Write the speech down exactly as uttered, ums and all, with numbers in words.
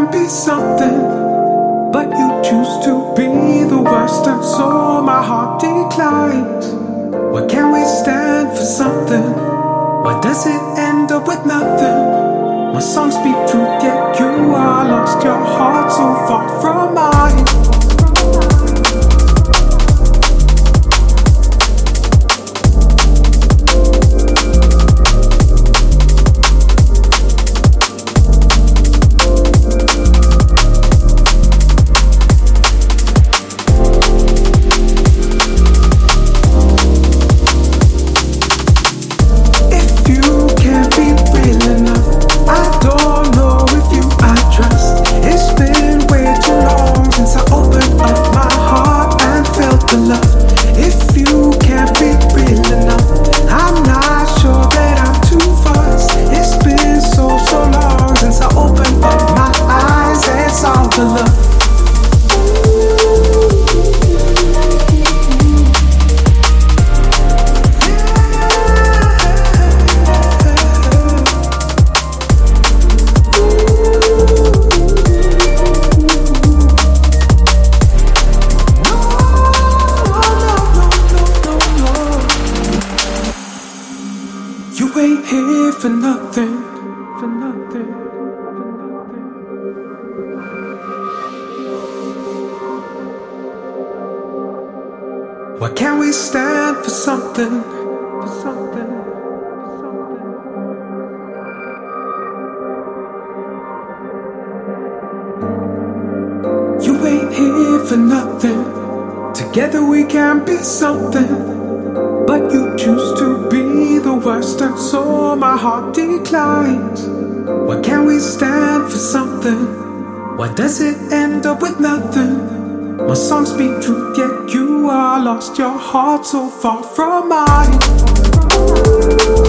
can be something, but you choose to be the worst, and so my heart declines. Why can't we stand for something? Why does it end up with nothing? My songs speak truth, yet you are lost. Your heart so far from mine. You ain't here for nothing, for nothing, for nothing. Why can't we stand for something, for something, for something? You ain't here for nothing. Together we can be something, but you choose to be the worst, and so my heart declines. Why can't we stand for something? Why does it end up with nothing? My songs speak truth, yet you are lost. Your heart so far from mine.